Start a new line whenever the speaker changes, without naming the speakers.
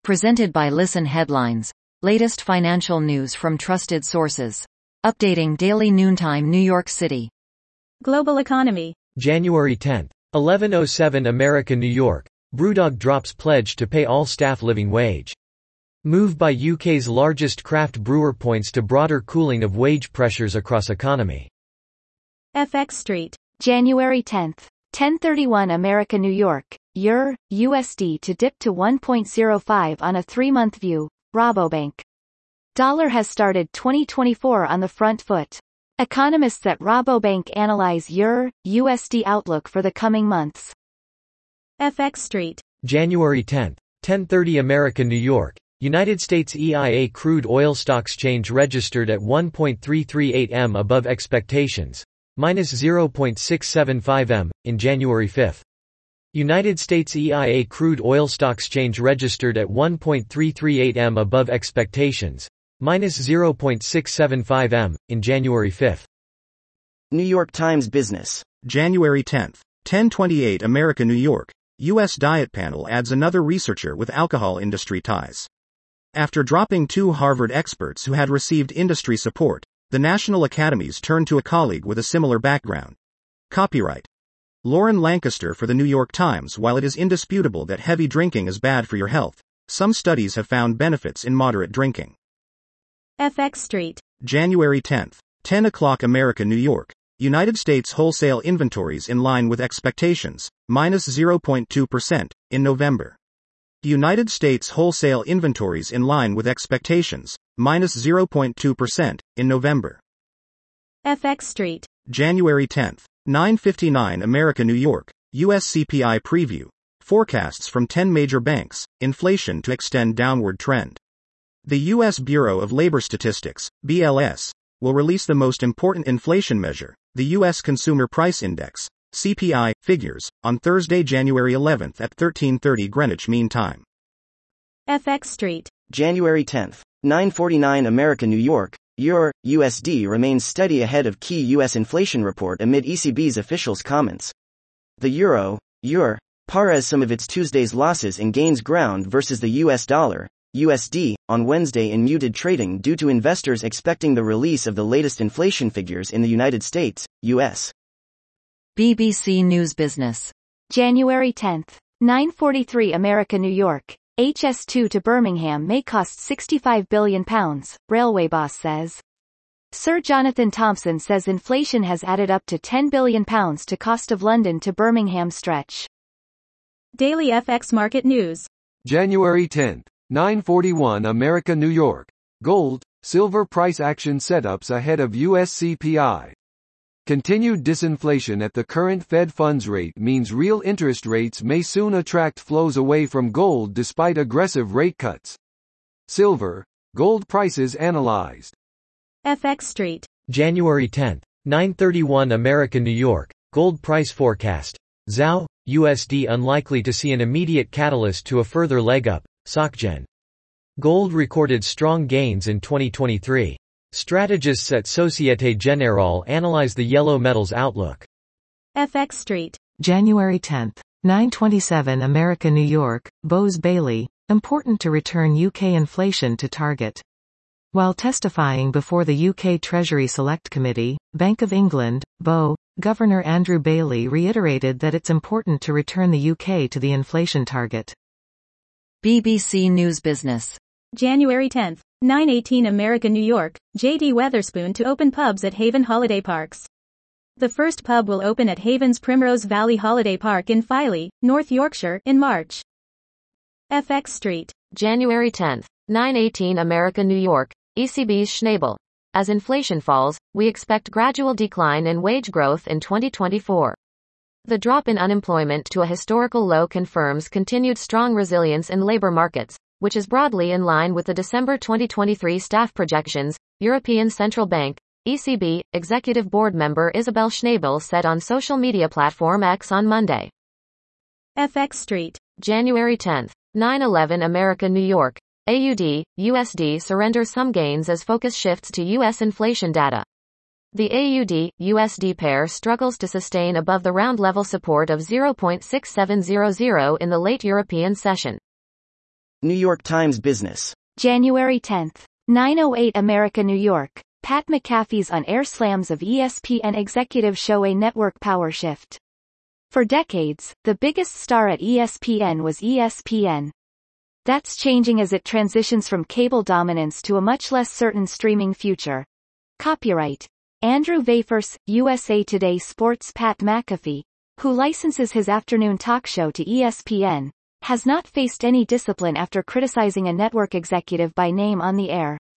Presented by Listen Headlines. Latest financial news from trusted sources. Updating daily noontime New York City.
Global economy.
January 10. 11:07 America New York. Brewdog drops pledge to pay all staff living wage. Move by UK's largest craft brewer points to broader cooling of wage pressures across economy.
FX Street.
January 10. 10:31 America New York. EUR, USD to dip to 1.05 on a 3-month view, Rabobank. Dollar has started 2024 on the front foot. Economists at Rabobank analyze EUR, USD outlook for the coming months.
FX Street.
January 10. 10:30 America New York. United States EIA crude oil stocks change registered at 1.338 m above expectations, minus 0.675 m, in January 5. United States EIA crude oil stocks change registered at 1.338 m above expectations, minus 0.675 m, in January 5.
New York Times Business.
January 10. 10:28 America New York. U.S. Diet Panel adds another researcher with alcohol industry ties. After dropping 2 Harvard experts who had received industry support, the National Academies turned to a colleague with a similar background. Copyright Lauren Lancaster for the New York Times. While it is indisputable that heavy drinking is bad for your health, some studies have found benefits in moderate drinking.
FX Street.
January 10. 10 o'clock America New York. United States wholesale inventories in line with expectations, minus 0.2%, in November. United States wholesale inventories in line with expectations, minus 0.2%, in November.
FX Street.
January 10. 9:59 America New York. U.S. CPI preview. Forecasts from 10 major banks, inflation to extend downward trend. The U.S. Bureau of Labor Statistics, BLS, will release the most important inflation measure, the U.S. Consumer Price Index, CPI, figures, on Thursday, January 11 at 13:30 Greenwich Mean Time.
FX Street.
January 10. 9:49 America New York. EUR, USD remains steady ahead of key U.S. inflation report amid ECB's officials' comments. The euro, EUR, pares some of its Tuesday's losses and gains ground versus the U.S. dollar, USD, on Wednesday in muted trading due to investors expecting the release of the latest inflation figures in the United States, U.S.
BBC News Business.
January 10. 9:43 America New York. HS2 to Birmingham may cost £65 billion, railway boss says. Sir Jonathan Thompson says inflation has added up to £10 billion to cost of London to Birmingham stretch.
Daily FX Market News.
January 10. 9:41 America New York. Gold, silver price action setups ahead of US CPI. Continued disinflation at the current Fed funds rate means real interest rates may soon attract flows away from gold despite aggressive rate cuts. Silver, gold prices analyzed.
FX Street.
January 10. 9:31 America New York. Gold price forecast. ZAO, USD unlikely to see an immediate catalyst to a further leg up, SocGen. Gold recorded strong gains in 2023. Strategists at Societe Generale analyze the yellow metals outlook.
FX Street.
January 10. 9:27 America New York. Bose Bailey, important to return UK inflation to target. While testifying before the UK Treasury Select Committee, Bank of England, BoE, Governor Andrew Bailey reiterated that it's important to return the UK to the inflation target.
BBC News Business.
January 10. 9:18 America New York. J.D. Wetherspoon to open pubs at Haven Holiday Parks. The first pub will open at Haven's Primrose Valley Holiday Park in Filey, North Yorkshire, in March. FX Street.
January 10. 9:18 America New York. ECB's Schnabel. As inflation falls, we expect gradual decline in wage growth in 2024. The drop in unemployment to a historical low confirms continued strong resilience in labor markets, which is broadly in line with the December 2023 staff projections, European Central Bank, ECB, Executive Board member Isabel Schnabel said on social media platform X on Monday.
FX Street.
January 10. 9:11 America New York. AUD, USD surrender some gains as focus shifts to U.S. inflation data. The AUD-USD pair struggles to sustain above the round level support of 0.6700 in the late European session.
New York Times Business.
January 10. 9:08 America New York. Pat McAfee's on-air slams of ESPN executive show a network power shift. For decades, the biggest star at ESPN was ESPN. That's changing as it transitions from cable dominance to a much less certain streaming future. Copyright Andrew Vafers, USA Today Sports. Pat McAfee, who licenses his afternoon talk show to ESPN, has not faced any discipline after criticizing a network executive by name on the air.